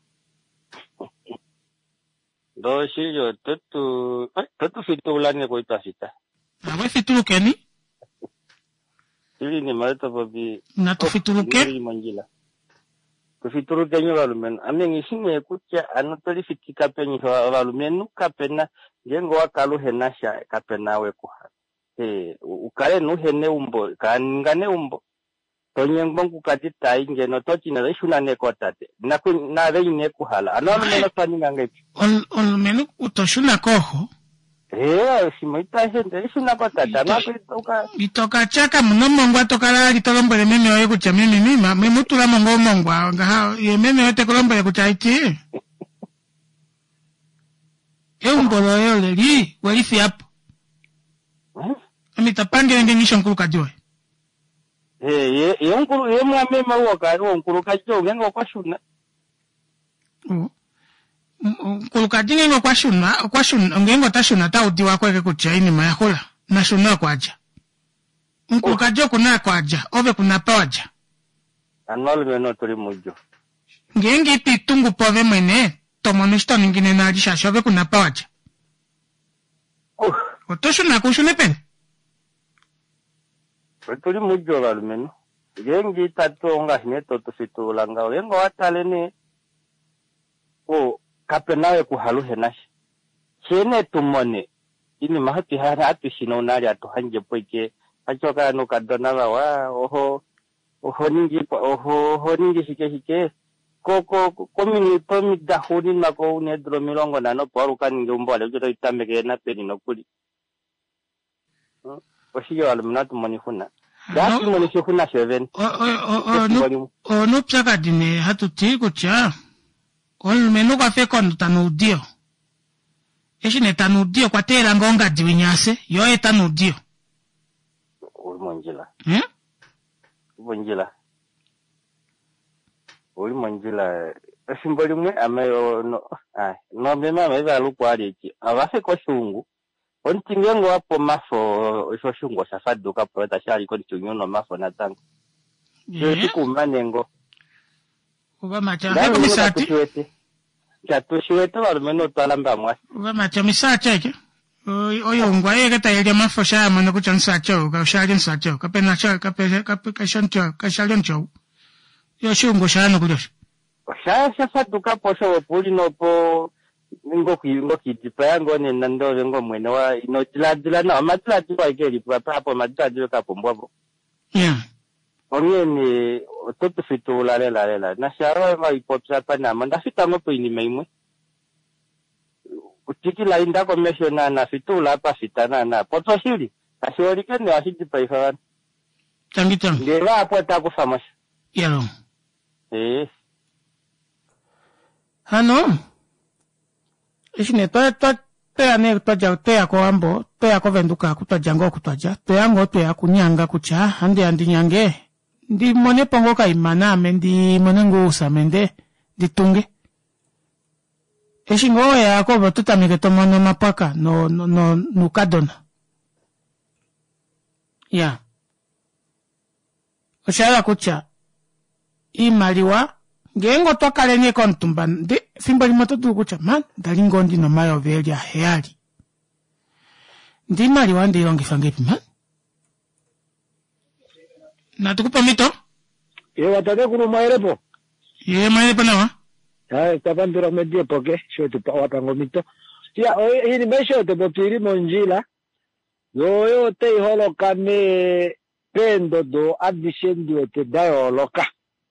Do shillo tutu, ay, tutu fitu wala ni ko itafita. Awe fitulu keni? Sili ni maleta babi. Na tu fitulu ke? Ni manjila. Ko fitulu kenyo walumen. Ame ngisime kucha anatoli fitika penyi walumen nu kapena gengo wakalu henasha kapena we kuha. Eh, ukale nu hene umbo, kangane umbo. Tonyeng bang kukadita inge no tochi na ishuna neko tate. Na ku na re ine kuhala. Ano no meno fani ngange. Ol ol menu utoshuna koho. Eh, simaita gente ishuna ko tate. Na ku toka. Itoka chaka muno mongwa tokala litolombele meme oye kucha mimi mima. Mimi tula mongo mongwa. Ngaha ye meme oye tekolombele kucha iti. E umbolo yo leri. Wali fiapo. Ami tapange nge nisho nkulu kajoe. Eh, ye ye nkulu ye mwa mema woka ro nkulu kajoe ngengo kwa shuna. Oh. Nkulu kajoe ngengo kwa shuna, kwa shuna ngengo ta shuna ta udiwa kweke kucha ini mayakula. Na shuna kwaja. Nkulu kajoe kuna kwaja, ove kuna pawaja. Anwalo meno tuli mujo. Ngengi pitungu pove mwene, tomo nishto ningine na ajisha shove kuna pawaja. Oh. Otoshu na kushune pene. Tuli mujo walumeno. Gengi tatu nga hineto tufitu langa. Gengo watale ni. O, kapenawe kuhalu henashi. Chene tumone. Ini mahati hana atu shinonari atu hanje poike. Hachoka no kadonala wa. Oho. Oho ningi, oho, oho ningi hike hike. Ko, ko, komini tomi dahuni mako unedro milongo na no poru kaningi umbole. Ujiro itamege na peni no kuli. Oshiyo aluminatu moni huna. Dati moni shi huna seven. O, o, o, o, no, o, no psaka dine hatu tiku cha. Ol menu kwa fe kondo tanu dio. Eshi ne tanu dio kwa tera ngonga diwinyase. Yo e tanu dio. Uli monjila. Hmm? Monjila. Uli monjila. Simboli mwe ame no. Ay, no mema meza luku aliki. Awase kwa shungu. Ontingengo wapo mafo isho shungo safadu ka poeta shari koni tunyono mafo na tango. Yo siku manengo. Uga macha heko misati. Chatu shwete walumeno talamba mwasi. Uga macha misati eke. Oyo ngwa eke tayelia mafo shaya mwana kucha nsacho. Ka shari nsacho. Ka pena shari. Ka pe ka ka shancho. Ka shari ncho. Yo shungo shaya no kujosh. Shaya safadu ka posho wapuli no po. Ngo ki ngo ki tipa ngo ne nando ngo mwene wa ino tila tila na matila tila ikeli pa papo matila tila ka pombwabo. Yeah. Onye ni toto fitu la la la la. Na sharo ma ipopsa pa na manda fita ngo pe ni meimwe. Utiki la inda commission na na fitu la pa fita na na poto shiri. Kasiori ke ne asiti pa ifawan. Tangi tangi. Ngela apo ta ko famas. Yalo. Eh. Hano. Ishine toa toa toa ne toa ja toa ko ambo toa ko venduka kutwa jango kutwa ja toa ngo toa kunyanga kucha ande andi nyange ndi mone pongo ka imana amendi monengo usamende ditunge Ishingo ya ko botuta mi que tomo no mapaka no no no nukadona ya Oshara kucha imaliwa Gengo toka lenye kontumba de simbali moto tu kucha man dalingo ndi no mayo velia heali ndi mali wande ilongi fangepi man na tukupa mito ye watate kuru maerepo ye maerepo nawa ya tapandura medie poke sho tu pa wapango mito ya ini mesho te botiri monjila yo te holo kane pendo do adishendu te dayoloka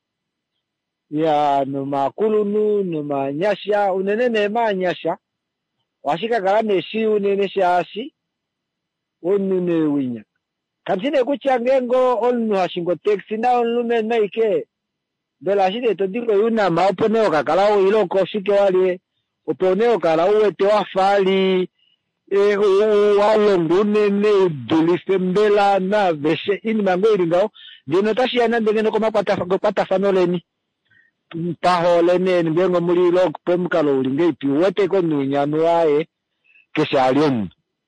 ya no makulunu no manyasha unene ne manyasha washika garane si unene shasi onune winya kamsine kuchangengo onu hashingo taxi na onlume naike bela shide to diko yuna maoponeo kakalao iloko shike wali uponeo kala uwete wafali e walongune ne dulifembela na veshe ini mango iringao dino tashi ya nandenge no koma pata pata fanoleni mpahole ne ngengo muri lok pomkalo uringe pi wete ko nunyanu ae keshalion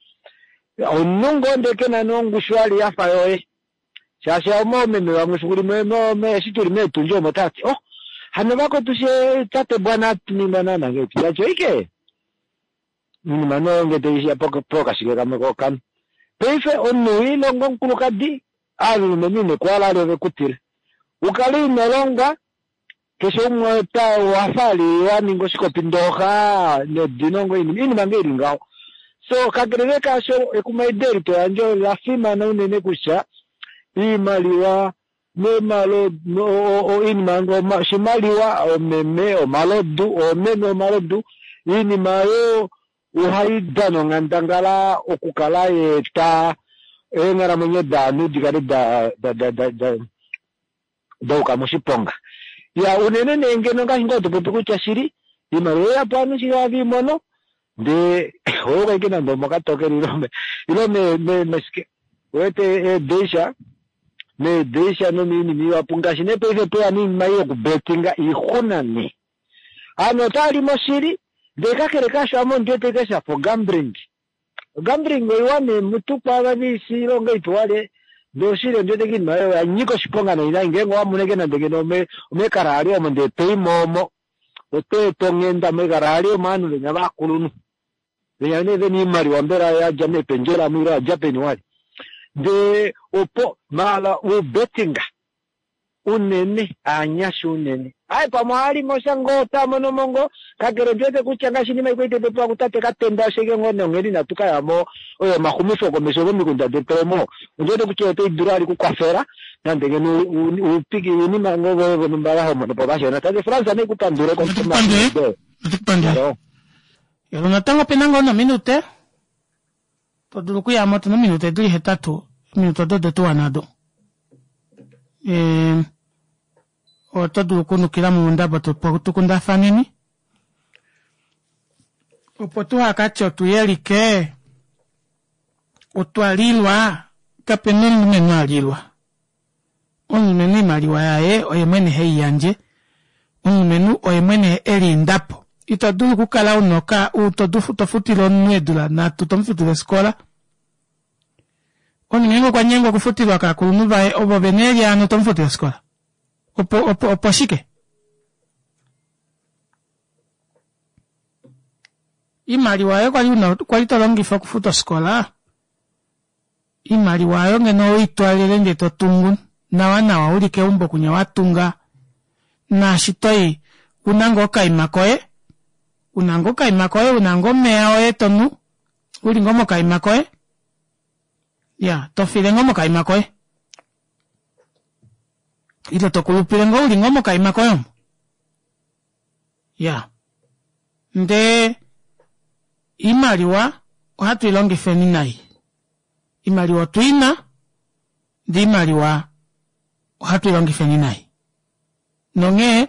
onungo ndeke na nongu shwali yafa yoe shasha omome me wamusuguri me me situri me tunjo motati oh hano bako tushe tate bwana tunimana na ngeti yacho ike ni mano ngete isia poka poka sige kama ko kan peife onu ilo ngon kulukadi alu menine kwala leve kutire ukali melonga kesho mweta wafali wani ngoshiko pindoka ne dinongo ini ini mangeri ngao so kagereka so ekumaideri to anjo la fima na unene kusha imaliwa me malo no o in mango ma shimaliwa o meme o malodu o meno malodu ini mayo uhaidano ngandangala okukala eta engara mwenye danu digare da da da da da da ukamushiponga ya unene nenge nonga hingo to puku chashiri imalo ya panu shiravi mono de hoga kina ndo makatoke rilome ilome me meske wete desha me desha no mini mi wapunga shine peke pe ani mayo kubetinga ihonani ano tali mosiri de kakere kasho amo ndete kesha for gambling gambling iwane mutupa bani siro ngai twale do shire ndete kin mayo anyiko shiponga na ina ngengo amuneke na ndege no me me karari omo de pei momo ote tongenda me karari manu le nyaba kulunu yani veni mari wambera ya jame penjera mira japeni wali de opo mala u betinga unene anyashu unene ai pamwali moshango tamono mongo kagerejete kuchanga shini mai kwete pepa kutate katenda shege ngone ngeli natuka yamo oyo makhumifo ko mesogo mikunda de promo njote kuchote idurali ku kwafera nandege no upigi ni mango go mbara homo no babasha na tade France ne kupandure ko kupandure kupandure yalo natanga penanga na minute poduluku ya moto na minute dui hetatu minuto do de tu anado eh o todo kuno kila munda bato tukunda fanini opotu akacho tuyelike otwalilwa kapeneni menalilwa onimeni maliwa yae oyemene heyanje onimenu oyemene elindapo itadulu kukala unoka utodufu tofutilo nwedula na tutomfutilo eskola onimenu kwa nyengo kufutilo akakulumuva obo beneli ano tomfutilo eskola opo opo opo shike imali wayo kwali una kwali tolongifa kufuta eskola imali wayo ngeno itwalele ndeto tungu na wana waulike umbo kunya watunga na shitoi unango kaimakoe unango kaimakoe unango mea oe tonu uli ngomo kaimakoe ya tofile ngomo kaimakoe ilo tokulupile ngo uli ngomo kaimakoe ya nde imaliwa ohatu ilongife ninai imaliwa tuina ndi imaliwa ohatu ilongife ninai nonge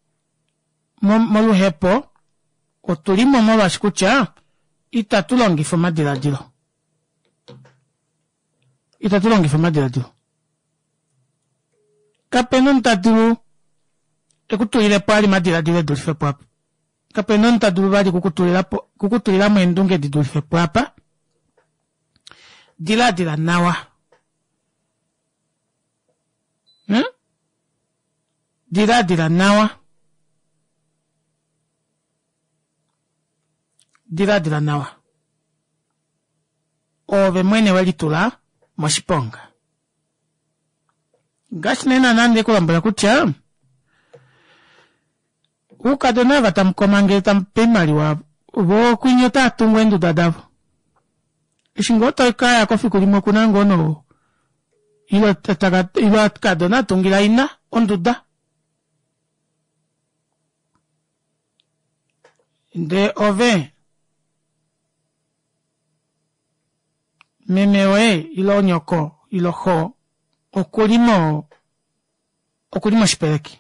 moluhepo otulimo mola shikucha itatulongife madiladilo itatulongife madiladilo kapenon tadulu ekutulile pali madiladilo dulife pwapa kapenon tadulu bali kukutulila kukutulila mwendunge didulife pwapa dila dila nawa hmm? dila dila nawa dila dila nawa ove mwene walitula mwashiponga gashi nena nande kulambula kucha ukadona vatamkomange tampemali wa Ubo kuinyota tungwendu dadavo. Ishingota kaya kofi kulimo kunangono. Ilo tataga ilo atkadona tungira ina onduda. De ove. Memewe ilo nyoko ilo ho. Okulimo okulimo shipeleki.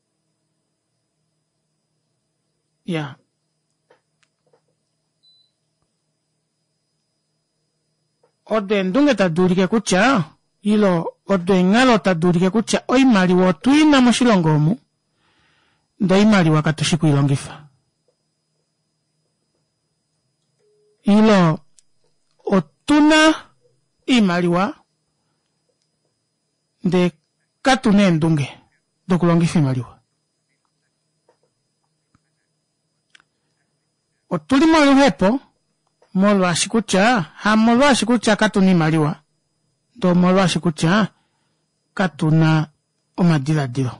Ya. Yeah. Ode ndunge tadurike kucha, ilo ode ngalo tadurike kucha, oi mali wotu ina moshilongomu, ndo imali wakatushiku ilongifa. Ilo otuna imali wa, nde katune ndunge, dokulongifa imali wa. Otuli molu hepo, molu ashikucha, ha molu ashikucha katuni maliwa. Do molu ashikucha, katuna omadila dilo.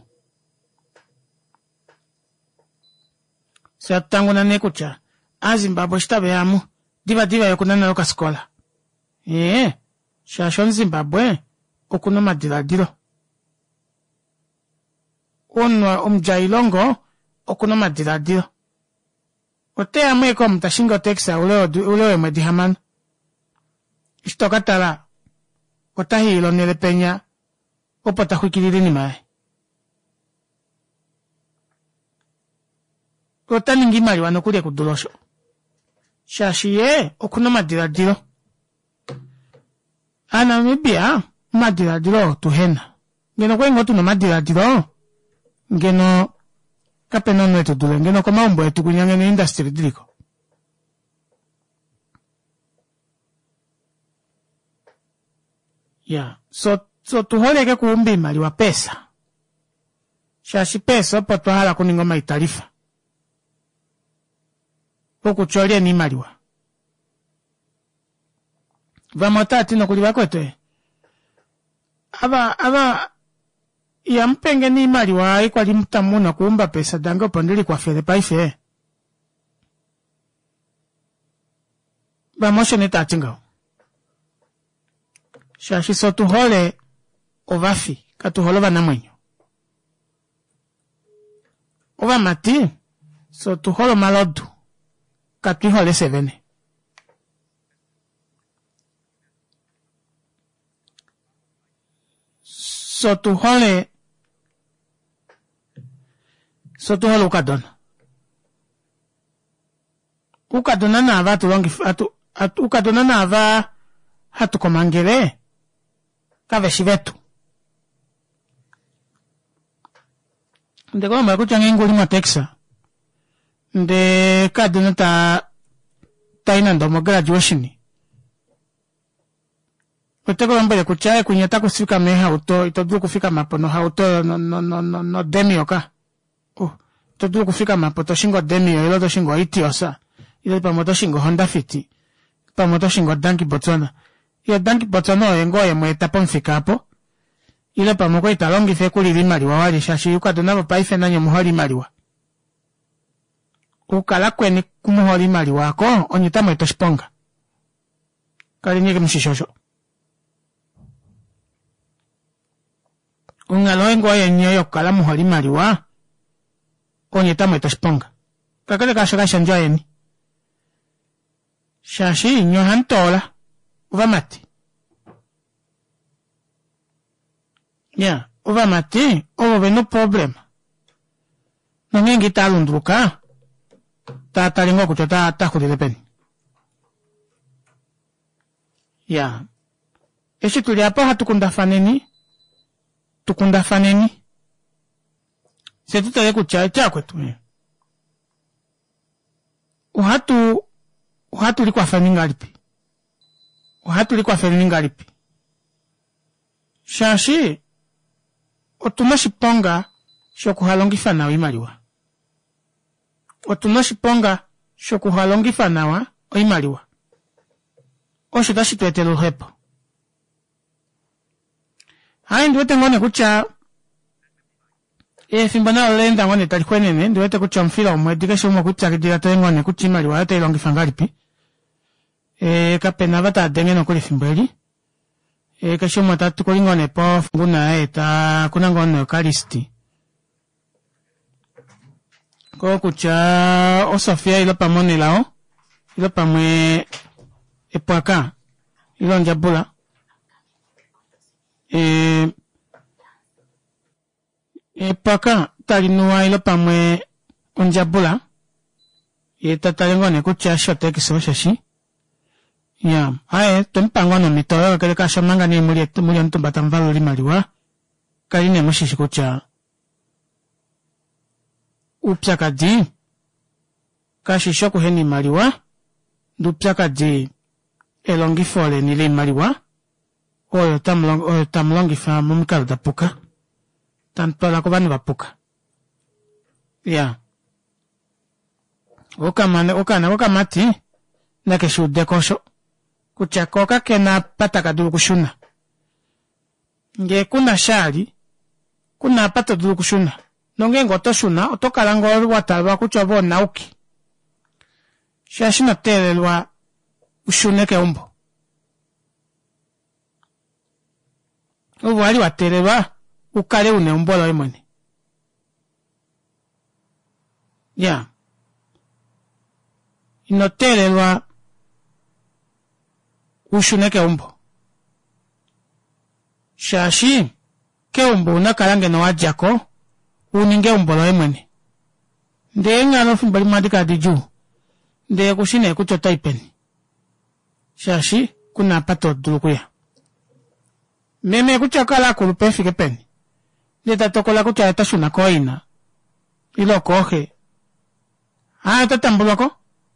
Sa tangu na nekucha, a Zimbabwe shitabe amu, diva diva yokunana yoka skola. Ee, shashon Zimbabwe, okuna madila dilo. Onwa umjailongo, okuna madila dilo. Ote ameko mtashingo teksa uleo uleo medihaman. Ishtoka tala. Otahi ilo nele penya. Opota huikiriri ni mae. Ota ningi mali wano kulia kudulosho. Shashiye okuna madira dilo. Ana mibia madira dilo tuhena. Ngeno kwengo tuna madira dilo. Ngeno kapeno no eto dule, ngeno koma umbo etu kunyangene industry diliko. Ya, so, so tuholeke kuumbi mali wa pesa. Shashi pesa po tuhala kuningoma itarifa. Poku cholie ni mali wa. Vamota tino kuliwa kwetu. Aba, aba, ya mpenge ni mali wa kwa limtamuna kuumba pesa dango pandili kwa fele paife. Ba mosho ni tatinga. Shashi so tuhole ovafi katuholo bana mwenyo. Ova mati so tuholo malodu katuhole sevene. So tuhole So tu holo ukadona. Ukadona na ava tulongi atu atu ukadona na ava hatu komangere kaveshi vetu. Nde goma kuchange nguli mateksa. Nde kadona ta taina ndomo graduation. Uteko mbele kuchae kunyata kusifika meha uto itodulu kufika mapono hauto no no no no, no demi oka. Oh, todo kufika mapoto shingo demi yo ilo shingo iti osa. Ilo pa moto shingo Honda Fit. Pa moto shingo Danki Botswana. Iyo Danki Botswana yengo ye mweta pomfika hapo. Ilo pa moko italongi fe kuli maliwa wali shashi yuka donabo paife nanyo muholi maliwa. Ukala kweni kumuholi maliwa ko onyita mweto shiponga. Kali nyeke mshishosho. Ungalo yengo ye nyoyo kala muholi maliwa. Onye tamo itasponga. Kakale kashaka shanjwa yemi. Shashi nyo hantola. Uva mati. Ya, uva mati. Ovo veno problem. Nangengi talundruka. Ta talingo kucho ta ta kudilepeni. Ya. Eshi tuliapa hatukunda faneni. Tukunda faneni. Se tu te kucha chakwe tu. Uhatu uhatu liko afanyinga lipi. Uhatu liko afanyinga lipi. Shashi otumashi ponga shoku halongi fana imaliwa. Otumashi ponga shoku halongi fana wa imaliwa. Oshitashi tuete luhepo. Hai ndio tengone kucha e fimba na lenda ngone tali kwenene ndiwete kucha mfila omwe dikesho mwa kucha kidira tengone kuchimali wa ate longi fangalipi e kapena bata denge no kuli fimbeli e kesho mwa tatu kulingone po nguna eta kuna ngone kalisti ko kucha o Sofia ilo pamone lao ilo pamwe epaka ilo njabula e epaka talinua ilo pamwe onjabula ye tatalengone kucha shote kisoshashi ya ae tempango no mitoro kale ka shamanga ni muri muri ntumba tamvalo limaliwa kaline mushishi kucha upyaka di kashi shoku heni maliwa dupyaka di elongi fole ni le maliwa oyo tamlong oyo tamlongi fa mumkalo dapuka tantola ko bani bapuka ya okamane okana okamati na keshu dekosho kuchakoka kena pataka dulu kushuna nge kuna shali kuna pata dulu kushuna nonge ngotoshuna otokalango watalwa kuchobo nauki shashina telelwa ushuneke umbo ubu ali watelelwa ukale une umbolo emone ya inotelelwa ushuneke umbo shashi ke umbo unakalange no wajako uninge umbolo emone nde ngano fimbali madika diju nde kushine kuchota ipeni shashi kuna pato dulukuya meme kuchakala kulupe fike peni nde tatokola kucha tashuna koina ilo kohe ah tatambulwa ko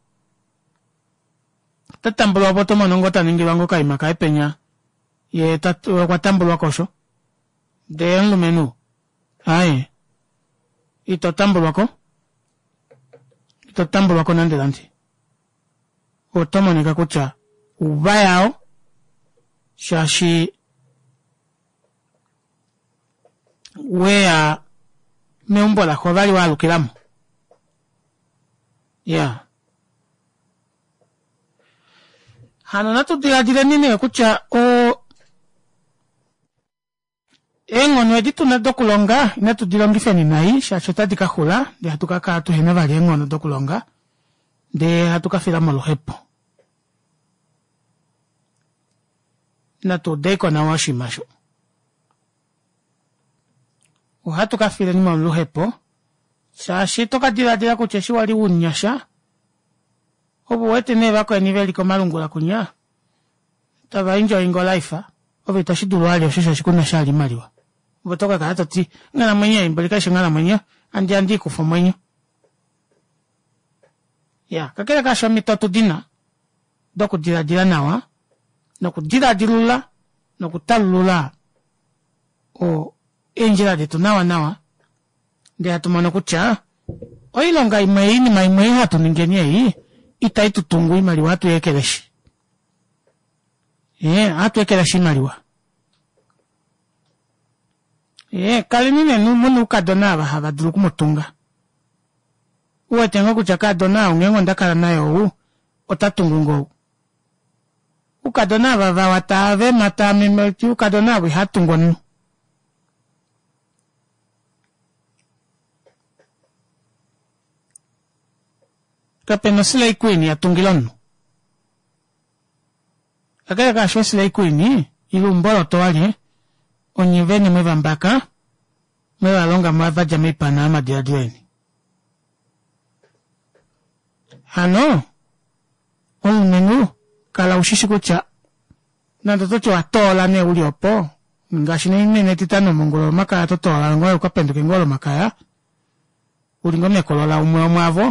tatambulwa boto monongo taningi wango kaima kai penya ye tatu kwa tambulwa kosho de enlu menu ai ito tambulwa ko ito tambulwa ko nande danti otomo nika kucha ubayao shashi wea meumbola hovali wa lukiramu ya yeah. Hano natu dira dira nini kucha o engo no editu na dokulonga natu dilongi feni nai shachota dika hula de hatuka ka tu hena vali engo no dokulonga de hatuka fila molohepo natu deko na washimasho o hatuka fila ni molohepo shashi toka dira dira kucha shi wali unyasha obu wete ne bako niveli ko malungula kunya taba enjoying life obu tashidu wali oshisha shikuna shali maliwa obu toka ka hatoti ngana mwenye imbalika shingana mwenye andi andi kufa mwenye ya kakela ka shami tatu dina doku dira dira nawa noku dira dirula noku talula o enjira de tunawa nawa de atumano kucha oilonga imeini maimei hatu ningenie hii itai tutungu imaliwa atu ekeleshi eh atu ekeleshi imaliwa eh kalinine numunu kadona bahaba dulu kumutunga uwe tengo kuchaka dona ungengo ndakala nayo u otatungu ngo ukadona baba watave matami melti ukadona wi hatungonu kapeno sila ikuini atungilonu akaya kashwa sila ikuini ilu mbolo toali onyiveni mweva mbaka mweva longa mweva jame panama diadweni hano olu nenu kala ushishi kucha nantotocho watola ne uliopo ngashine nene titano mongolo makaya totola ngoyo kapenduke ngolo makaya ulingome kolola umwe mwavo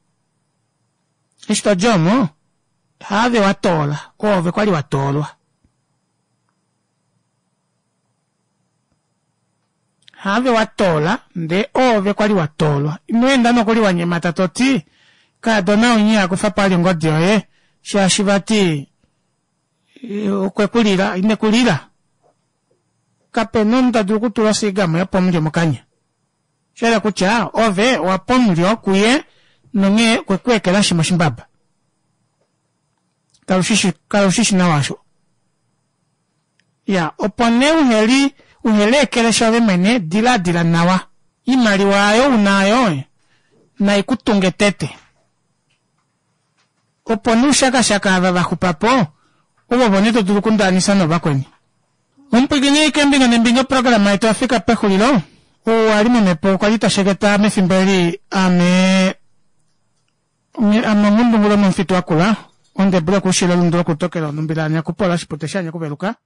Isto jomo have watola ove kwali watolwa have watola nde ove kwali watolwa inwenda no kuli wanyemata toti ka dona unya kufa pali ngodio eh shashibati okwekulira ine kulira kapenonda dukutuwa sigama ya pomje mukanya Shela kucha ove waponulio kuye nonge kwekwekela shimo shimbaba. Kalushishi kalushishi na washo. Ya opone uheli uhelekele shave mene dila dila nawa. Imali wayo unayo na ikutunge tete. Opone ushaka shaka avava kupapo uwa bonito tulukunda anisano bakweni. Umpigini ikembinga nembinga programa ito Afrika pehulilo. O alimo mepo kwa lita sheketa me fimbeli ame ame mundu mula mfitu akula onde bula kushila lundo kutokela numbila nya kupola shipotesha nya kubeluka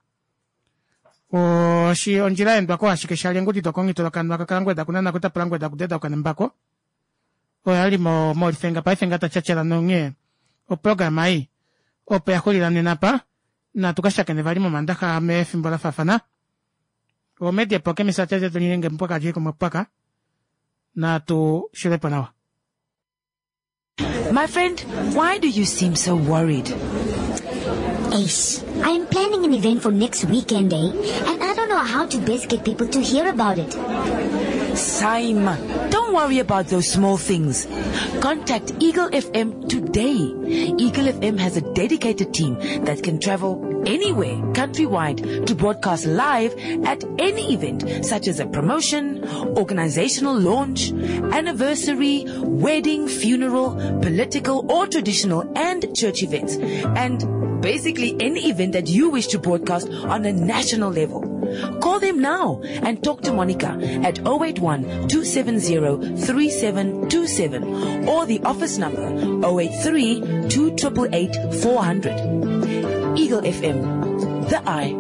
o shi onjira endo kwa shikeshali nguti tokongi tolakanwa kakangweda kunana kuta plangweda kudeda kanembako o alimo mo fenga pa fenga ta chachela nonge o programa hii o pe akulila nenapa na tukashaka ne valimo mandaka ame fimbola fafana o media poke misachaje tulinge mpaka jiko mpaka na tu shile panawa. My friend, why do you seem so worried? Ace, I am planning an event for next weekend, eh? And I don't know how to best get people to hear about it. Saim, don't worry about those small things. Contact Eagle F M today. Eagle F M has a dedicated team that can travel anywhere countrywide to broadcast live at any event, such as a promotion, organizational launch, anniversary, wedding, funeral, political or traditional and church events, and basically any event that you wish to broadcast on a national level. Call them now and talk to Monica at zero eight one, two seven zero, three seven two seven or the office number zero eight three, two eight eight, four hundred. Eagle F M, the eye.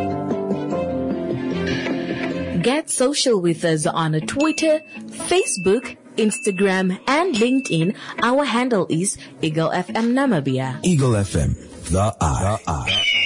Get social with us on Twitter, Facebook, Instagram, and LinkedIn. Our handle is Eagle F M Namibia. Eagle F M, the eye. The eye.